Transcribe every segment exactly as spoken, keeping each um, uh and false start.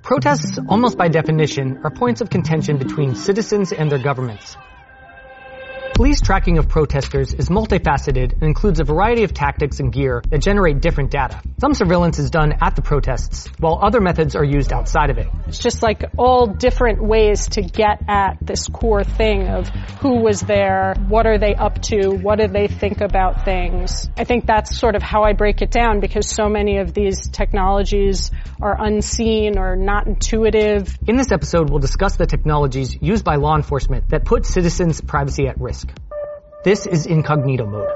Protests, almost by definition, are points of contention between citizens and their governments. Police tracking of protesters is multifaceted and includes a variety of tactics and gear that generate different data. Some surveillance is done at the protests, while other methods are used outside of it. It's just like all different ways to get at this core thing of who was there, what are they up to, what do they think about things. I think that's sort of how I break it down, because so many of these technologies are unseen or not intuitive. In this episode, we'll discuss the technologies used by law enforcement that put citizens' privacy at risk. This is incognito mode.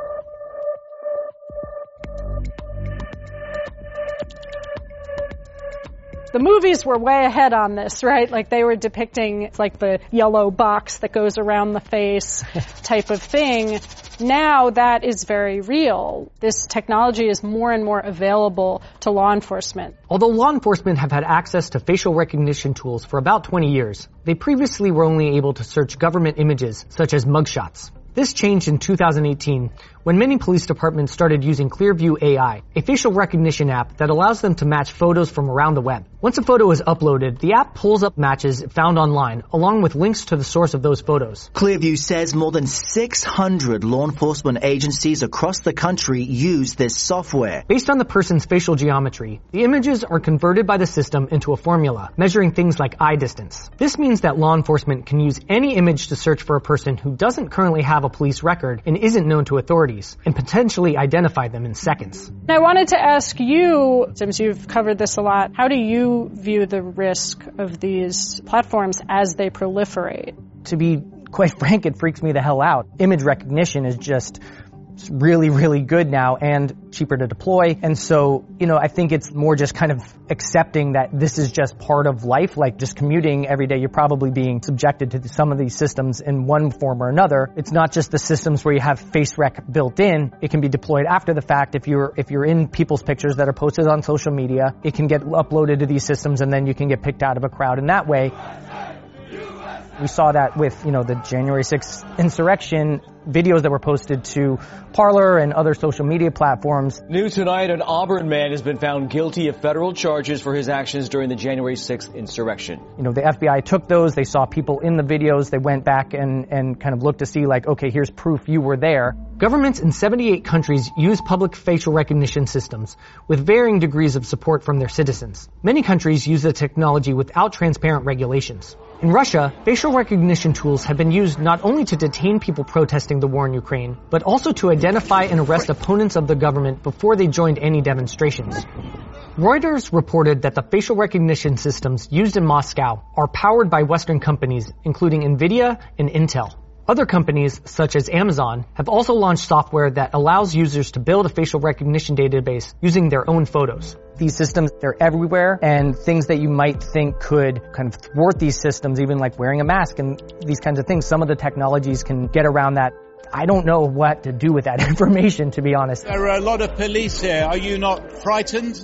The movies were way ahead on this, right? Like they were depicting like the yellow box that goes around the face type of thing. Now that is very real. This technology is more and more available to law enforcement. Although law enforcement have had access to facial recognition tools for about twenty years, they previously were only able to search government images such as mugshots. This changed in two thousand eighteen when many police departments started using Clearview A I, a facial recognition app that allows them to match photos from around the web. Once a photo is uploaded, the app pulls up matches found online, along with links to the source of those photos. Clearview says more than six hundred law enforcement agencies across the country use this software. Based on the person's facial geometry, the images are converted by the system into a formula, measuring things like eye distance. This means that law enforcement can use any image to search for a person who doesn't currently have a police record and isn't known to authorities, and potentially identify them in seconds. I wanted to ask you, since you've covered this a lot, how do you view the risk of these platforms as they proliferate? To be quite frank, it freaks me the hell out. Image recognition is just really, really good now and cheaper to deploy. And so, you know, I think it's more just kind of accepting that this is just part of life. Like just commuting every day, you're probably being subjected to some of these systems in one form or another. It's not just the systems where you have face rec built in. It can be deployed after the fact. If you're, if you're in people's pictures that are posted on social media, it can get uploaded to these systems and then you can get picked out of a crowd in that way. We saw that with, you know, the January sixth insurrection videos that were posted to Parler and other social media platforms. New tonight, an Auburn man has been found guilty of federal charges for his actions during the January sixth insurrection. You know, the F B I took those, they saw people in the videos, they went back and, and kind of looked to see like, okay, here's proof you were there. Governments in seventy-eight countries use public facial recognition systems with varying degrees of support from their citizens. Many countries use the technology without transparent regulations. In Russia, facial recognition tools have been used not only to detain people protesting the war in Ukraine, but also to identify and arrest opponents of the government before they joined any demonstrations. Reuters reported that the facial recognition systems used in Moscow are powered by Western companies, including NVIDIA and Intel. Other companies, such as Amazon, have also launched software that allows users to build a facial recognition database using their own photos. These systems, they're everywhere, and things that you might think could kind of thwart these systems, even like wearing a mask and these kinds of things, some of the technologies can get around that. I don't know what to do with that information, to be honest. There are a lot of police here. Are you not frightened?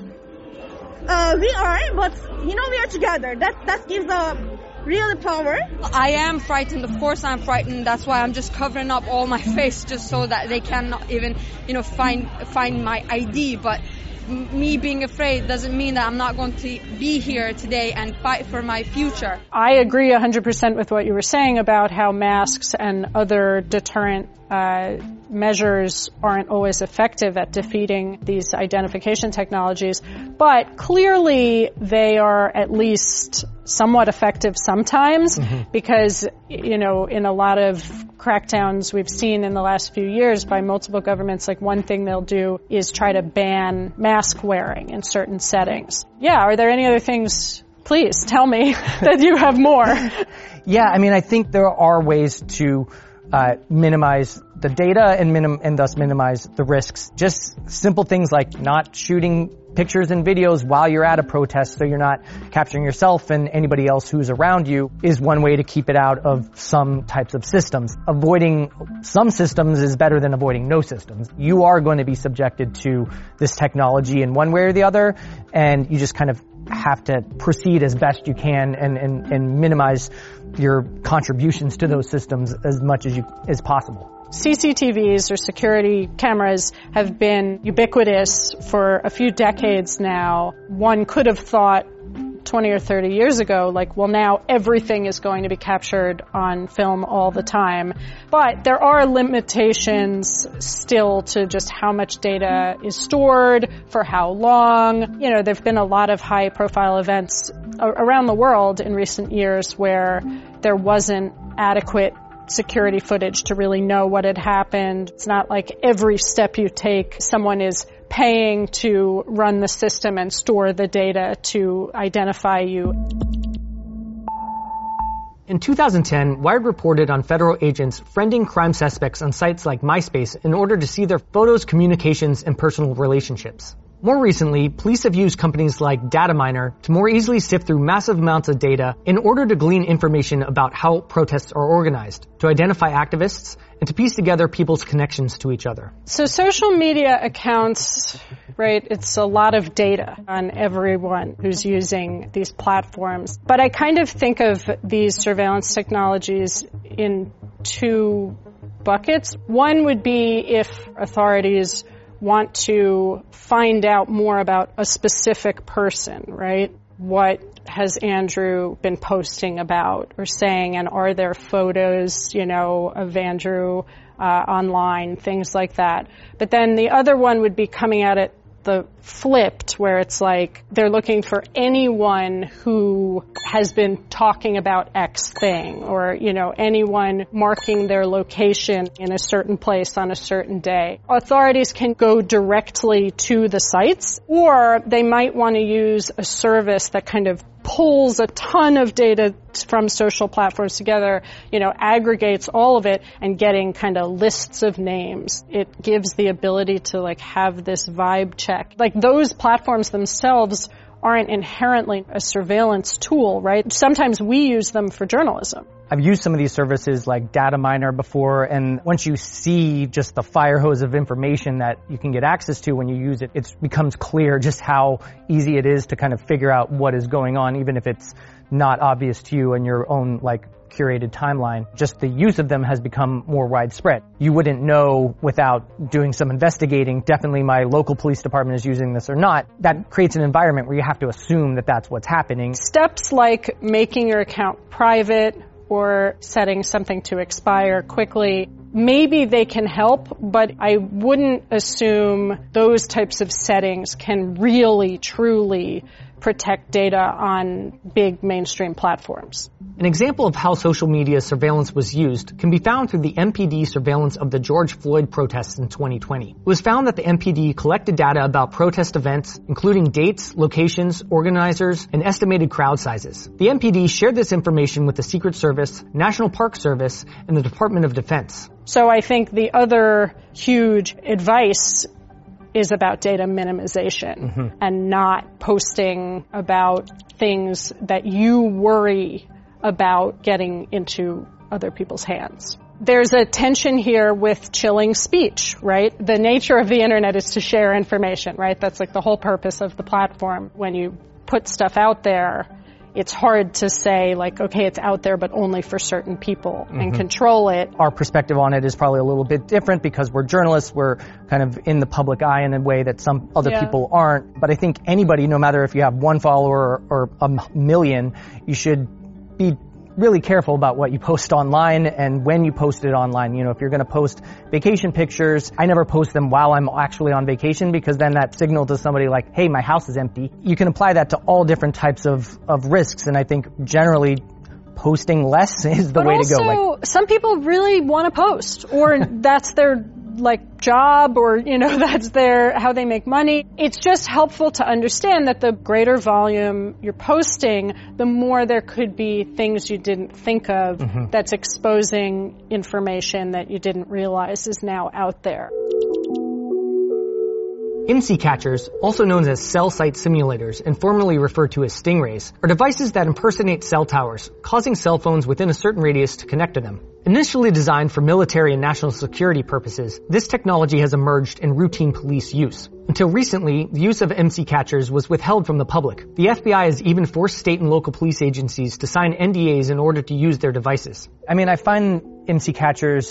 Uh, we are, but, you know, we are together. That, that gives a real power. I am frightened. Of course I'm frightened. That's why I'm just covering up all my face just so that they cannot even, you know, find find my I D. But me being afraid doesn't mean that I'm not going to be here today and fight for my future. I agree one hundred percent with what you were saying about how masks and other deterrent uh, measures aren't always effective at defeating these identification technologies, but clearly they are at least somewhat effective sometimes, mm-hmm. because, you know, in a lot of crackdowns we've seen in the last few years by multiple governments, like one thing they'll do is try to ban mask wearing in certain settings. Yeah, are there any other things? Please tell me that you have more. Yeah, I mean, I think there are ways to uh, minimize the data and minim- and thus minimize the risks. Just simple things like not shooting pictures and videos while you're at a protest so you're not capturing yourself and anybody else who's around you is one way to keep it out of some types of systems. Avoiding some systems is better than avoiding no systems. You are going to be subjected to this technology in one way or the other, and you just kind of have to proceed as best you can and, and, and minimize your contributions to those systems as much as you as possible. C C T Vs or security cameras have been ubiquitous for a few decades now. One could have thought twenty or thirty years ago, like, well, now everything is going to be captured on film all the time. But there are limitations still to just how much data is stored, for how long. You know, there have been a lot of high-profile events around the world in recent years where there wasn't adequate security footage to really know what had happened. It's not like every step you take, someone is paying to run the system and store the data to identify you. In two thousand ten, Wired reported on federal agents friending crime suspects on sites like MySpace in order to see their photos, communications, and personal relationships. More recently, police have used companies like Dataminr to more easily sift through massive amounts of data in order to glean information about how protests are organized, to identify activists, and to piece together people's connections to each other. So social media accounts, right, it's a lot of data on everyone who's using these platforms. But I kind of think of these surveillance technologies in two buckets. One would be if authorities want to find out more about a specific person, right? What has Andrew been posting about or saying, and are there photos, you know, of Andrew uh, online, things like that. But then the other one would be coming at it the flipped, where it's like they're looking for anyone who has been talking about X thing, or, you know, anyone marking their location in a certain place on a certain day. Authorities can go directly to the sites, or they might want to use a service that kind of pulls a ton of data from social platforms together, you know, aggregates all of it, and getting kind of lists of names. It gives the ability to, like, have this vibe check. Like, those platforms themselves aren't inherently a surveillance tool, right? Sometimes we use them for journalism. I've used some of these services like Dataminr before, and once you see just the fire hose of information that you can get access to when you use it, it becomes clear just how easy it is to kind of figure out what is going on, even if it's not obvious to you in your own, like, curated timeline. Just the use of them has become more widespread. You wouldn't know without doing some investigating, definitely my local police department is using this or not. That creates an environment where you have to assume that that's what's happening. Steps like making your account private or setting something to expire quickly, maybe they can help, but I wouldn't assume those types of settings can really, truly protect data on big mainstream platforms. An example of how social media surveillance was used can be found through the M P D surveillance of the George Floyd protests in twenty twenty. It was found that the M P D collected data about protest events, including dates, locations, organizers, and estimated crowd sizes. The M P D shared this information with the Secret Service, National Park Service, and the Department of Defense. So I think the other huge advice is about data minimization, mm-hmm. and not posting about things that you worry about getting into other people's hands. There's a tension here with chilling speech, right? The nature of the internet is to share information, right? That's like the whole purpose of the platform. When you put stuff out there, it's hard to say, like, okay, it's out there, but only for certain people, mm-hmm. and control it. Our perspective on it is probably a little bit different because we're journalists. We're kind of in the public eye in a way that some other yeah. people aren't. But I think anybody, no matter if you have one follower or, or a million, you should be really careful about what you post online and when you post it online. You know, if you're going to post vacation pictures, I never post them while I'm actually on vacation, because then that signal to somebody like, hey, my house is empty. You can apply that to all different types of, of risks, and I think generally posting less is the but way also, to go. Like, some people really want to post, or that's their like job, or, you know, that's their how they make money. It's just helpful to understand that the greater volume you're posting, the more there could be things you didn't think of, mm-hmm. that's exposing information that you didn't realize is now out there. IMSI catchers, also known as cell site simulators and formerly referred to as stingrays, are devices that impersonate cell towers, causing cell phones within a certain radius to connect to them. Initially designed for military and national security purposes, this technology has emerged in routine police use. Until recently, the use of IMSI catchers was withheld from the public. The F B I has even forced state and local police agencies to sign N D As in order to use their devices. I mean, I find IMSI catchers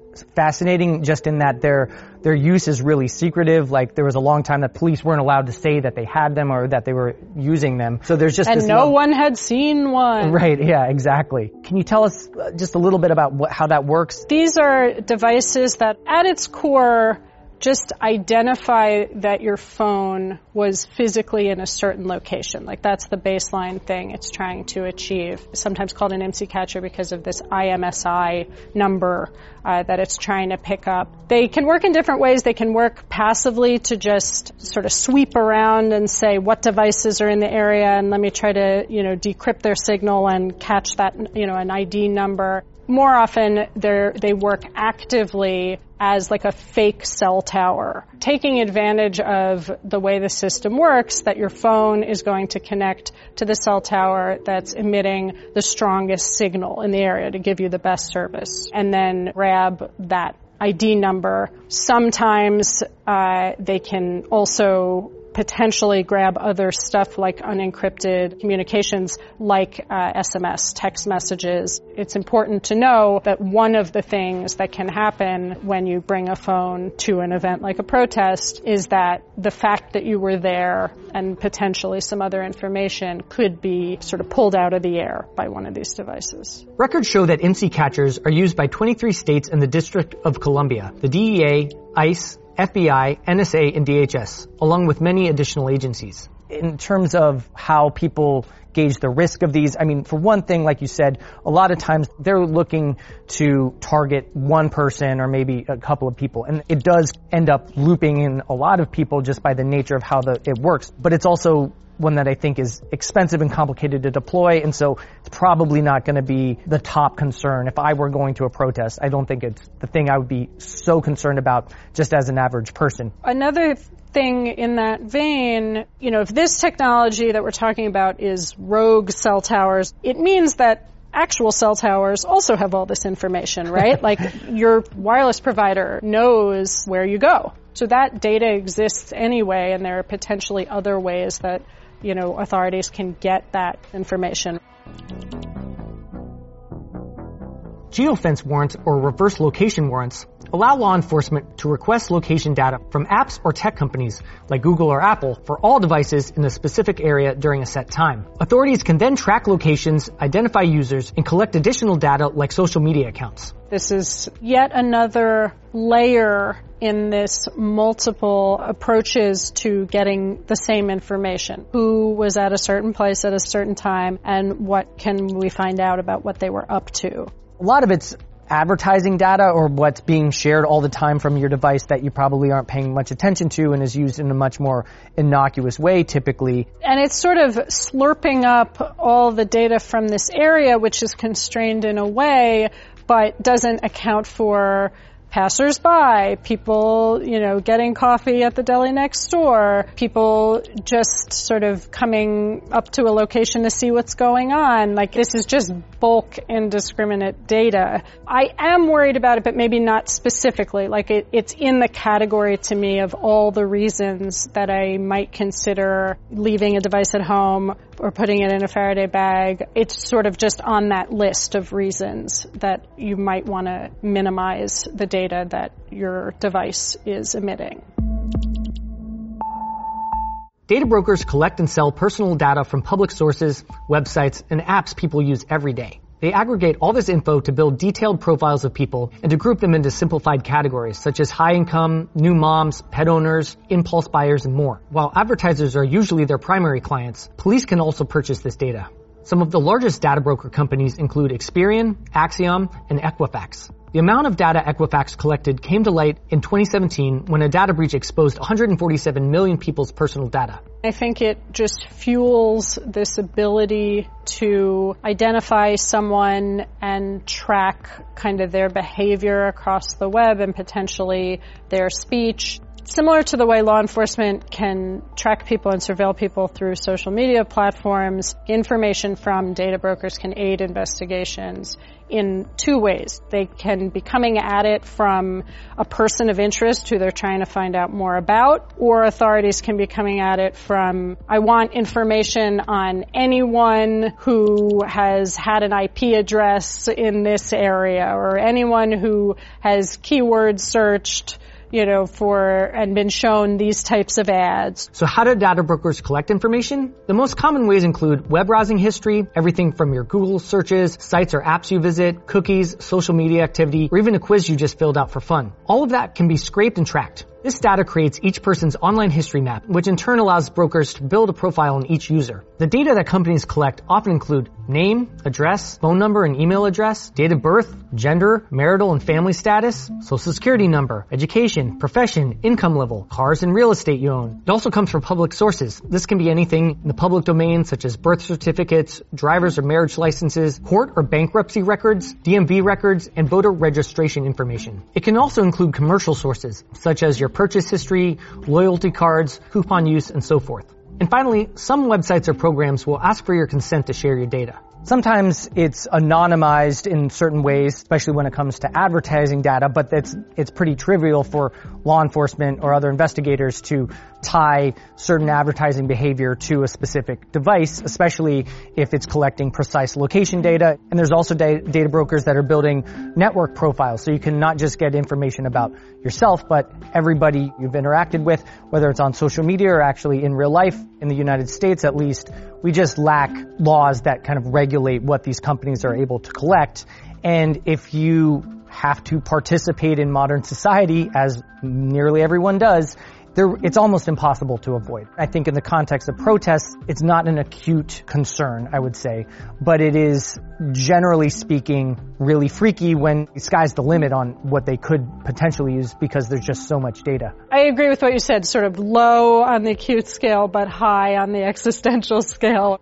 fascinating just in that their their use is really secretive. Like there was a long time that police weren't allowed to say that they had them or that they were using them. So there's just and this no lo- one had seen one. Right, yeah, exactly. Can you tell us just a little bit about what, how that works? These are devices that at its core just identify that your phone was physically in a certain location. Like that's the baseline thing it's trying to achieve. Sometimes called an I M S I catcher because of this I M S I number uh, that it's trying to pick up. They can work in different ways. They can work passively to just sort of sweep around and say what devices are in the area and let me try to, you know, decrypt their signal and catch that, you know, an I D number. More often, they they work actively as like a fake cell tower, taking advantage of the way the system works, that your phone is going to connect to the cell tower that's emitting the strongest signal in the area to give you the best service, and then grab that I D number. Sometimes uh, they can also potentially grab other stuff like unencrypted communications like uh, S M S, text messages. It's important to know that one of the things that can happen when you bring a phone to an event like a protest is that the fact that you were there and potentially some other information could be sort of pulled out of the air by one of these devices. Records show that I M S I catchers are used by twenty-three states and the District of Columbia, the D E A, ICE, F B I, N S A, and D H S, along with many additional agencies. In terms of how people gauge the risk of these, I mean, for one thing, like you said, a lot of times they're looking to target one person or maybe a couple of people. And it does end up looping in a lot of people just by the nature of how the, it works. But it's also one that I think is expensive and complicated to deploy, and so it's probably not going to be the top concern. If I were going to a protest, I don't think it's the thing I would be so concerned about just as an average person. Another thing in that vein, you know, if this technology that we're talking about is rogue cell towers, it means that actual cell towers also have all this information, right? Like your wireless provider knows where you go. So that data exists anyway, and there are potentially other ways that, you know, authorities can get that information. Geofence warrants, or reverse location warrants, allow law enforcement to request location data from apps or tech companies like Google or Apple for all devices in a specific area during a set time. Authorities can then track locations, identify users, and collect additional data like social media accounts. This is yet another layer in this multiple approaches to getting the same information. Who was at a certain place at a certain time, and what can we find out about what they were up to? A lot of it's advertising data or what's being shared all the time from your device that you probably aren't paying much attention to and is used in a much more innocuous way typically. And it's sort of slurping up all the data from this area, which is constrained in a way, but doesn't account for passers-by, people, you know, getting coffee at the deli next door, people just sort of coming up to a location to see what's going on. Like, this is just bulk indiscriminate data. I am worried about it, but maybe not specifically. Like, it, it's in the category to me of all the reasons that I might consider leaving a device at home or putting it in a Faraday bag. It's sort of just on that list of reasons that you might want to minimize the data that your device is emitting. Data brokers collect and sell personal data from public sources, websites, and apps people use every day. They aggregate all this info to build detailed profiles of people and to group them into simplified categories such as high income, new moms, pet owners, impulse buyers, and more. While advertisers are usually their primary clients, police can also purchase this data. Some of the largest data broker companies include Experian, Axiom, and Equifax. The amount of data Equifax collected came to light in twenty seventeen when a data breach exposed one hundred forty-seven million people's personal data. I think it just fuels this ability to identify someone and track kind of their behavior across the web and potentially their speech. Similar to the way law enforcement can track people and surveil people through social media platforms, information from data brokers can aid investigations in two ways. They can be coming at it from a person of interest who they're trying to find out more about, or authorities can be coming at it from, I want information on anyone who has had an I P address in this area, or anyone who has keyword searched, you know, for, and been shown these types of ads. So how do data brokers collect information? The most common ways include web browsing history, everything from your Google searches, sites or apps you visit, cookies, social media activity, or even a quiz you just filled out for fun. All of that can be scraped and tracked. This data creates each person's online history map, which in turn allows brokers to build a profile on each user. The data that companies collect often include name, address, phone number and email address, date of birth, gender, marital and family status, social security number, education, profession, income level, cars and real estate you own. It also comes from public sources. This can be anything in the public domain such as birth certificates, driver's or marriage licenses, court or bankruptcy records, D M V records, and voter registration information. It can also include commercial sources such as your purchase history, loyalty cards, coupon use, and so forth. And finally, some websites or programs will ask for your consent to share your data. Sometimes it's anonymized in certain ways, especially when it comes to advertising data, but it's, it's pretty trivial for law enforcement or other investigators to tie certain advertising behavior to a specific device, especially if it's collecting precise location data. And there's also da- data brokers that are building network profiles, so you can not just get information about yourself, but everybody you've interacted with, whether it's on social media or actually in real life. In the United States, at least, we just lack laws that kind of regulate what these companies are able to collect. And if you have to participate in modern society, as nearly everyone does, There, it's almost impossible to avoid. I think in the context of protests, it's not an acute concern, I would say, but it is, generally speaking, really freaky when the sky's the limit on what they could potentially use because there's just so much data. I agree with what you said, sort of low on the acute scale, but high on the existential scale.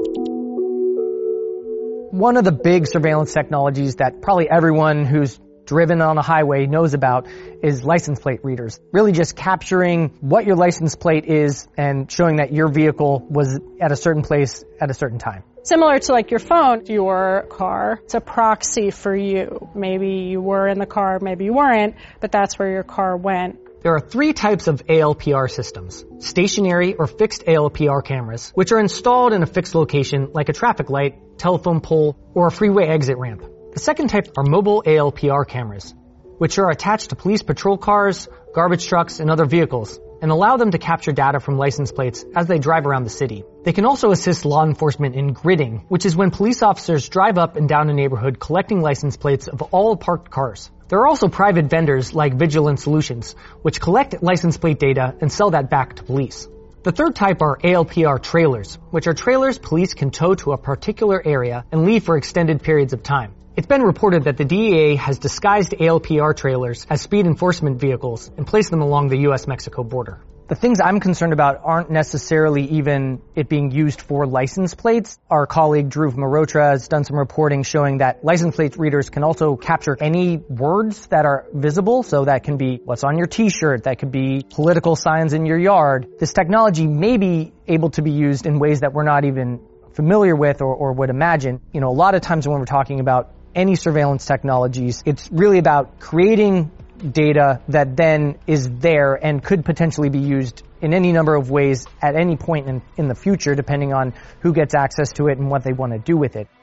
One of the big surveillance technologies that probably everyone who's driven on a highway knows about is license plate readers. Really just capturing what your license plate is and showing that your vehicle was at a certain place at a certain time. Similar to like your phone, your car, it's a proxy for you. Maybe you were in the car, maybe you weren't, but that's where your car went. There are three types of A L P R systems: stationary or fixed A L P R cameras, which are installed in a fixed location like a traffic light, telephone pole, or a freeway exit ramp. The second type are mobile A L P R cameras, which are attached to police patrol cars, garbage trucks, and other vehicles, and allow them to capture data from license plates as they drive around the city. They can also assist law enforcement in gridding, which is when police officers drive up and down a neighborhood collecting license plates of all parked cars. There are also private vendors like Vigilant Solutions, which collect license plate data and sell that back to police. The third type are A L P R trailers, which are trailers police can tow to a particular area and leave for extended periods of time. It's been reported that the D E A has disguised A L P R trailers as speed enforcement vehicles and placed them along the U S Mexico border. The things I'm concerned about aren't necessarily even it being used for license plates. Our colleague Dhruv Mehrotra has done some reporting showing that license plate readers can also capture any words that are visible. So that can be what's on your t-shirt, that could be political signs in your yard. This technology may be able to be used in ways that we're not even familiar with or, or would imagine. You know, a lot of times when we're talking about any surveillance technologies, it's really about creating data that then is there and could potentially be used in any number of ways at any point in, in the future, depending on who gets access to it and what they want to do with it.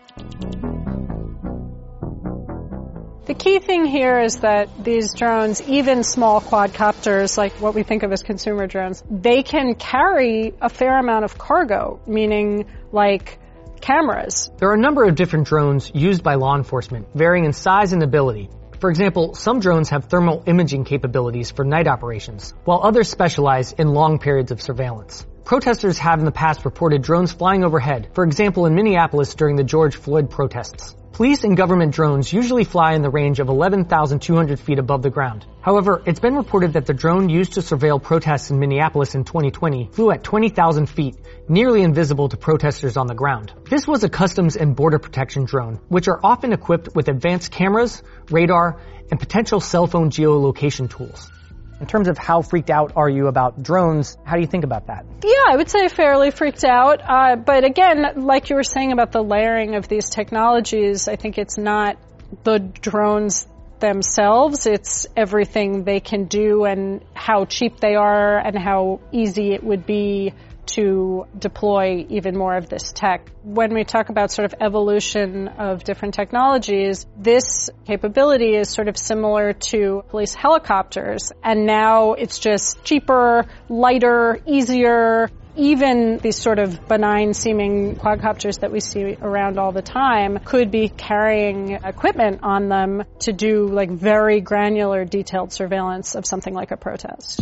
The key thing here is that these drones, even small quadcopters, like what we think of as consumer drones, they can carry a fair amount of cargo, meaning like cameras. There are a number of different drones used by law enforcement, varying in size and ability. For example, some drones have thermal imaging capabilities for night operations, while others specialize in long periods of surveillance. Protesters have in the past reported drones flying overhead, for example in Minneapolis during the George Floyd protests. Police and government drones usually fly in the range of eleven thousand two hundred feet above the ground. However, it's been reported that the drone used to surveil protests in Minneapolis in twenty twenty flew at twenty thousand feet, nearly invisible to protesters on the ground. This was a Customs and Border Protection drone, which are often equipped with advanced cameras, radar, and potential cell phone geolocation tools. In terms of how freaked out are you about drones, how do you think about that? Yeah, I would say fairly freaked out. Uh, but again, like you were saying about the layering of these technologies, I think it's not the drones themselves, it's everything they can do and how cheap they are and how easy it would be to deploy even more of this tech. When we talk about sort of evolution of different technologies, this capability is sort of similar to police helicopters, and now it's just cheaper, lighter, easier. Even these sort of benign-seeming quadcopters that we see around all the time could be carrying equipment on them to do like very granular, detailed surveillance of something like a protest.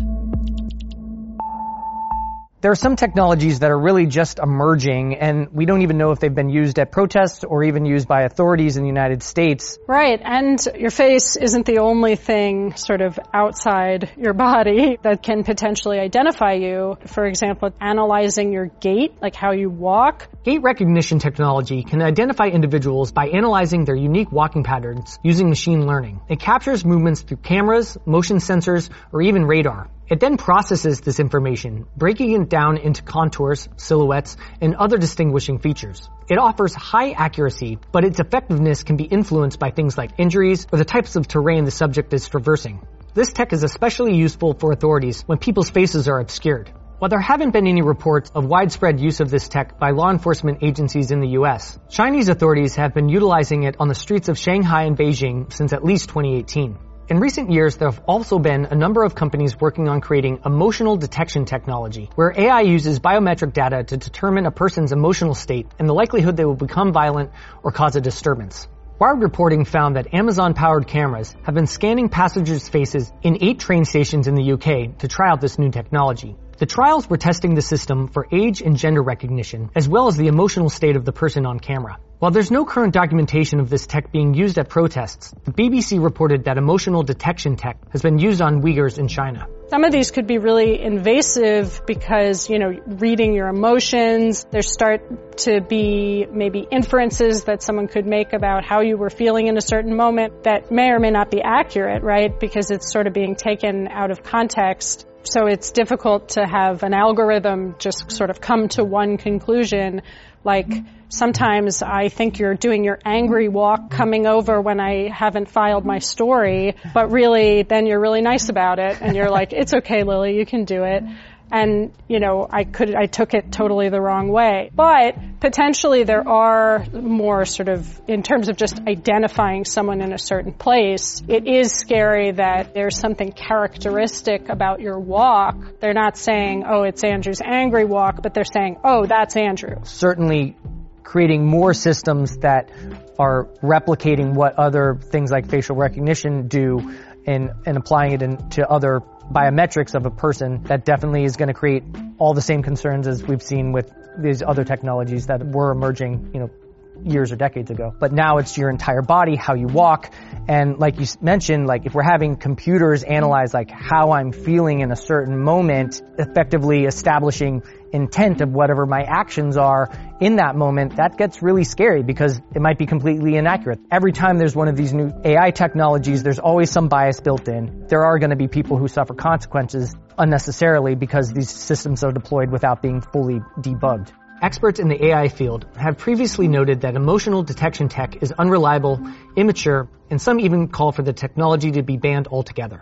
There are some technologies that are really just emerging, and we don't even know if they've been used at protests or even used by authorities in the United States. Right, and your face isn't the only thing sort of outside your body that can potentially identify you. For example, analyzing your gait, like how you walk. Gait recognition technology can identify individuals by analyzing their unique walking patterns using machine learning. It captures movements through cameras, motion sensors, or even radar. It then processes this information, breaking it down into contours, silhouettes, and other distinguishing features. It offers high accuracy, but its effectiveness can be influenced by things like injuries or the types of terrain the subject is traversing. This tech is especially useful for authorities when people's faces are obscured. While there haven't been any reports of widespread use of this tech by law enforcement agencies in the U S, Chinese authorities have been utilizing it on the streets of Shanghai and Beijing since at least twenty eighteen. In recent years, there have also been a number of companies working on creating emotional detection technology, where A I uses biometric data to determine a person's emotional state and the likelihood they will become violent or cause a disturbance. Wired reporting found that Amazon-powered cameras have been scanning passengers' faces in eight train stations in the U K to try out this new technology. The trials were testing the system for age and gender recognition, as well as the emotional state of the person on camera. While there's no current documentation of this tech being used at protests, the B B C reported that emotional detection tech has been used on Uyghurs in China. Some of these could be really invasive because, you know, reading your emotions, there start to be maybe inferences that someone could make about how you were feeling in a certain moment that may or may not be accurate, right? Because it's sort of being taken out of context. So it's difficult to have an algorithm just sort of come to one conclusion. Like sometimes I think you're doing your angry walk coming over when I haven't filed my story, but really then you're really nice about it and you're like, it's okay, Lily, you can do it. And, you know, I could, I took it totally the wrong way. But potentially there are more sort of, in terms of just identifying someone in a certain place, it is scary that there's something characteristic about your walk. They're not saying, oh, it's Andrew's angry walk, but they're saying, oh, that's Andrew. Certainly creating more systems that are replicating what other things like facial recognition do and, and applying it into other biometrics of a person, that definitely is going to create all the same concerns as we've seen with these other technologies that were emerging, you know, years or decades ago. But now it's your entire body, how you walk. And like you mentioned, like if we're having computers analyze like how I'm feeling in a certain moment, effectively establishing intent of whatever my actions are in that moment, that gets really scary because it might be completely inaccurate. Every time there's one of these new A I technologies, there's always some bias built in. There are going to be people who suffer consequences unnecessarily because these systems are deployed without being fully debugged. Experts in the A I field have previously noted that emotional detection tech is unreliable, immature, and some even call for the technology to be banned altogether.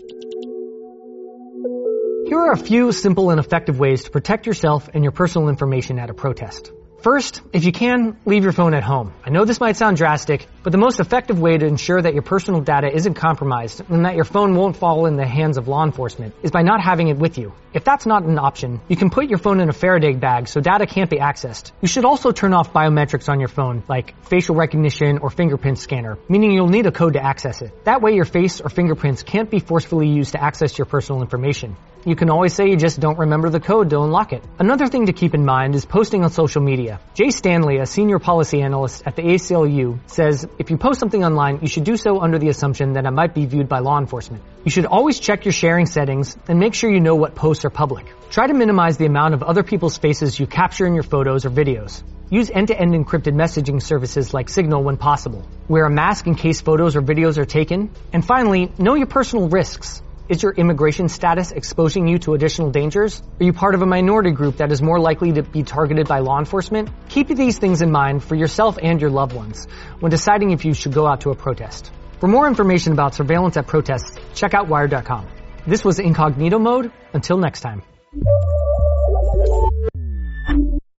Here are a few simple and effective ways to protect yourself and your personal information at a protest. First, if you can, leave your phone at home. I know this might sound drastic, but the most effective way to ensure that your personal data isn't compromised and that your phone won't fall in the hands of law enforcement is by not having it with you. If that's not an option, you can put your phone in a Faraday bag so data can't be accessed. You should also turn off biometrics on your phone, like facial recognition or fingerprint scanner, meaning you'll need a code to access it. That way your face or fingerprints can't be forcefully used to access your personal information. You can always say you just don't remember the code to unlock it. Another thing to keep in mind is posting on social media. Jay Stanley, a senior policy analyst at the A C L U, says if you post something online, you should do so under the assumption that it might be viewed by law enforcement. You should always check your sharing settings and make sure you know what posts are public. Try to minimize the amount of other people's faces you capture in your photos or videos. Use end-to-end encrypted messaging services like Signal when possible. Wear a mask in case photos or videos are taken. And finally, know your personal risks. Is your immigration status exposing you to additional dangers? Are you part of a minority group that is more likely to be targeted by law enforcement? Keep these things in mind for yourself and your loved ones when deciding if you should go out to a protest. For more information about surveillance at protests, check out wired dot com. This was Incognito Mode. Until next time.